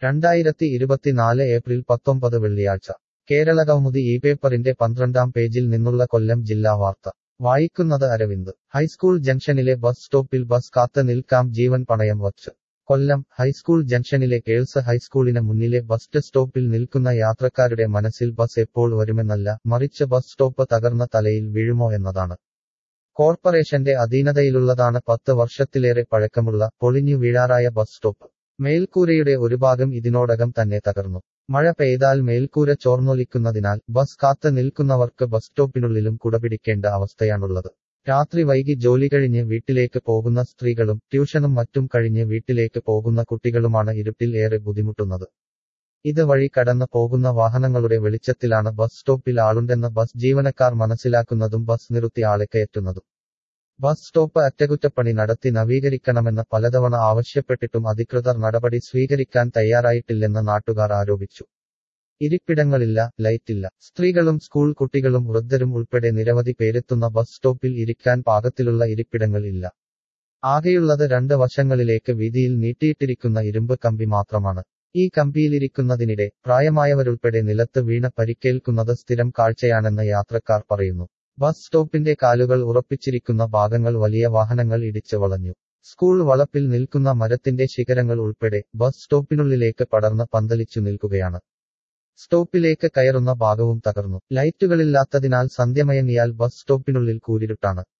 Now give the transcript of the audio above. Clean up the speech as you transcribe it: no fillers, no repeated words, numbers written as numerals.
2024 April 19 വെള്ളിയാഴ്ച കേരളകൗമുദി ഈ പേപ്പറിന്റെ 12-ാം പേജിൽ നിന്നുള്ള കൊല്ലം ജില്ലാ വാർത്ത വായിക്കുന്നത് അരവിന്ദ്. ഹൈസ്കൂൾ ജംഗ്ഷനിലെ ബസ് സ്റ്റോപ്പിൽ ബസ് കാത്ത് നിൽക്കാം ജീവൻ പണയം വച്ച്. കൊല്ലം ഹൈസ്കൂൾ ജംഗ്ഷനിലെ ഗേൾസ് ഹൈസ്കൂളിന് മുന്നിലെ ബസ് സ്റ്റോപ്പിൽ നിൽക്കുന്ന യാത്രക്കാരുടെ മനസ്സിൽ ബസ് എപ്പോൾ വരുമെന്നല്ല, മറിച്ച് ബസ് സ്റ്റോപ്പ് തകർന്ന തലയിൽ വീഴുമോ എന്നതാണ്. കോർപ്പറേഷന്റെ അധീനതയിലുള്ളതാണ് 10 വർഷത്തിലേറെ പഴക്കമുള്ള, പൊളിഞ്ഞു വീഴാറായ ബസ് സ്റ്റോപ്പ്. മേൽക്കൂരയുടെ ഒരു ഭാഗം ഇതിനോടകം തന്നെ തകർന്നു. മഴ പെയ്താൽ മേൽക്കൂര ചോർന്നൊലിക്കുന്നതിനാൽ ബസ് കാത്ത് നിൽക്കുന്നവർക്ക് ബസ് സ്റ്റോപ്പിനുള്ളിലും കുടപിടിക്കേണ്ട അവസ്ഥയാണുള്ളത്. രാത്രി വൈകി ജോലി കഴിഞ്ഞ് വീട്ടിലേക്ക് പോകുന്ന സ്ത്രീകളും ട്യൂഷനും മറ്റും കഴിഞ്ഞ് വീട്ടിലേക്ക് പോകുന്ന കുട്ടികളുമാണ് ഇരുട്ടിൽ ഏറെ ബുദ്ധിമുട്ടുന്നത്. ഇത് വഴി കടന്നു പോകുന്ന വാഹനങ്ങളുടെ വെളിച്ചത്തിലാണ് ബസ് സ്റ്റോപ്പിൽ ആളുണ്ടെന്ന് ബസ് ജീവനക്കാർ മനസ്സിലാക്കുന്നതും ബസ് നിർത്തി ആളെ കയറ്റുന്നതും. ബസ് സ്റ്റോപ്പ് അറ്റകുറ്റപ്പണി നടത്തി നവീകരിക്കണമെന്ന് പലതവണ ആവശ്യപ്പെട്ടിട്ടും അധികൃതർ നടപടി സ്വീകരിക്കാൻ തയ്യാറായിട്ടില്ലെന്ന് നാട്ടുകാർ ആരോപിച്ചു. ഇരിപ്പിടങ്ങളില്ല, ലൈറ്റില്ല. സ്ത്രീകളും സ്കൂൾ കുട്ടികളും വൃദ്ധരും ഉൾപ്പെടെ നിരവധി പേരെത്തുന്ന ബസ് സ്റ്റോപ്പിൽ ഇരിക്കാൻ പാകത്തിലുള്ള ഇരിപ്പിടങ്ങൾ ഇല്ല. ആകെയുള്ളത് 2 വശങ്ങളിലേക്ക് വീതിയിൽ നീട്ടിയിട്ടിരിക്കുന്ന ഇരുമ്പ് കമ്പി മാത്രമാണ്. ഈ കമ്പിയിലിരിക്കുന്നതിനിടെ പ്രായമായവരുൾപ്പെടെ നിലത്ത് വീണ് പരിക്കേൽക്കുന്നത് സ്ഥിരം കാഴ്ചയാണെന്ന് യാത്രക്കാർ പറയുന്നു. ബസ് സ്റ്റോപ്പിന്റെ കാലുകൾ ഉറപ്പിച്ചിരിക്കുന്ന ഭാഗങ്ങൾ വലിയ വാഹനങ്ങൾ ഇടിച്ച് വളഞ്ഞു. സ്കൂൾ വളപ്പിൽ നിൽക്കുന്ന മരത്തിന്റെ ശിഖരങ്ങൾ ഉൾപ്പെടെ ബസ് സ്റ്റോപ്പിനുള്ളിലേക്ക് പടർന്ന് പന്തലിച്ചു നിൽക്കുകയാണ്. സ്റ്റോപ്പിലേക്ക് കയറുന്ന ഭാഗവും തകർന്നു. ലൈറ്റുകളില്ലാത്തതിനാൽ സന്ധ്യമയങ്ങിയാൽ ബസ് സ്റ്റോപ്പിനുള്ളിൽ കൂരിരുട്ടാണ്.